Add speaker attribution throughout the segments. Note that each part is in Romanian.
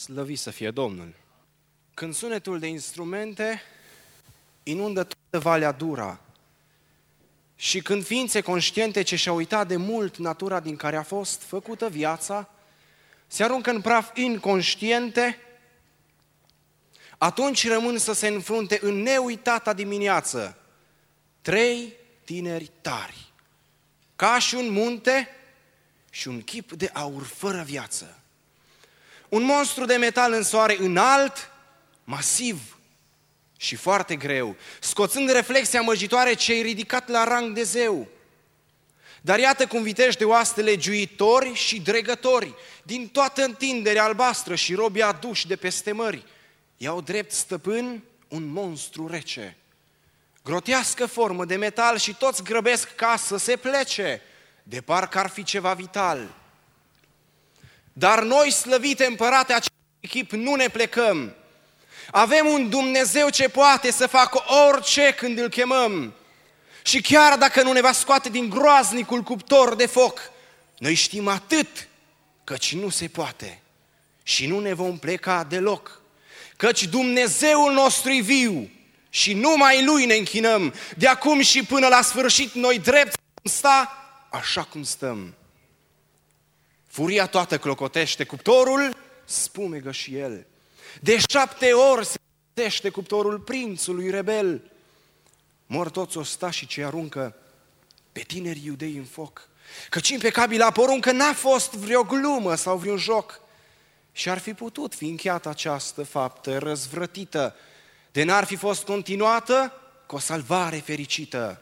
Speaker 1: Slăvit să fie Domnul! Când sunetul de instrumente inundă toată Valea Dura și când ființe conștiente ce și-au uitat de mult natura din care a fost făcută viața, se aruncă în praf inconștiente, atunci rămân să se înfrunte în neuitata dimineață 3 tineri tari, ca și un munte și un chip de aur fără viață. Un monstru de metal în soare înalt, masiv și foarte greu, scoțând reflexia măjitoare ce-i ridicat la rang de zeu. Dar iată cum vitești de oaste legiuitori și dregători, din toată întinderea albastră și robii aduși de peste mări, iau drept stăpân un monstru rece. Grotească formă de metal și toți grăbesc ca să se plece, de parcă ar fi ceva vital. Dar noi, slăvite împărate, acest chip nu ne plecăm. Avem un Dumnezeu ce poate să facă orice când îl chemăm. Și chiar dacă nu ne va scoate din groaznicul cuptor de foc, noi știm atât, căci nu se poate și nu ne vom pleca deloc. Căci Dumnezeul nostru-i viu și numai Lui ne închinăm. De acum și până la sfârșit noi drept sta așa cum stăm. Furia toată clocotește cuptorul, spumegă și el. De 7 ori se tește cuptorul prințului rebel. Mor toți ostașii ce aruncă pe tinerii iudei în foc. Căci impecabila poruncă n-a fost vreo glumă sau vreun joc. Și ar fi putut fi încheiată această faptă răzvrătită, de n-ar fi fost continuată cu o salvare fericită.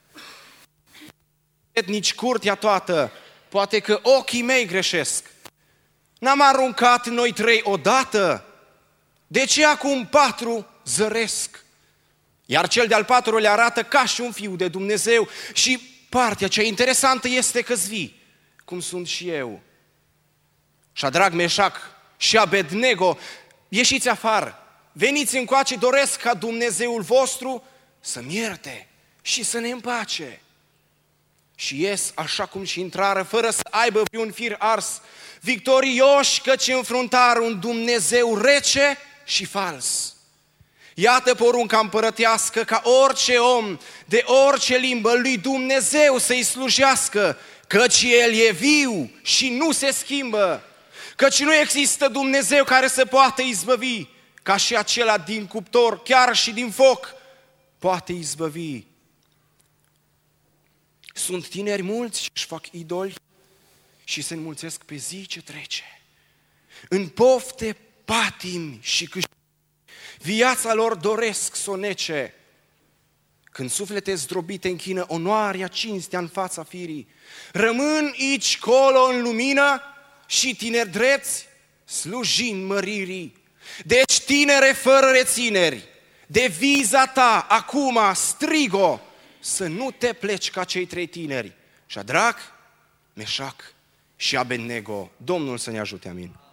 Speaker 1: Nici curtea toată, poate că ochii mei greșesc. N-am aruncat noi 3 odată, de ce acum 4 zăresc? Iar cel de-al 4-lea arată ca și un fiu de Dumnezeu. Și partea cea interesantă este că-s vii, cum sunt și eu. Șadrac, Meșac și Abednego, ieșiți afară, veniți încoace, doresc ca Dumnezeul vostru să-mi ierte și să ne împace. Și ies așa cum și intrară, fără să aibă vreun fir ars, victorioși, căci înfruntară un Dumnezeu rece și fals. Iată porunca împărătească ca orice om, de orice limbă, lui Dumnezeu să-i slujească, căci El e viu și nu se schimbă, căci nu există Dumnezeu care să poată izbăvi, ca și acela din cuptor, chiar și din foc, poate izbăvi. Sunt tineri mulți și își fac idoli și se înmulțesc pe zi ce trece. În pofte, patimi și câștigi, viața lor doresc să o nece. Când suflete zdrobite închină onoarea, cinstea în fața firii, rămân aici colo în lumină și tineri dreți slujind măririi. Deci, tinere fără rețineri, de viza ta acum strigo, să nu te pleci ca cei 3 tineri, Șadrac, Meșac și Abednego. Domnul să ne ajute, amin.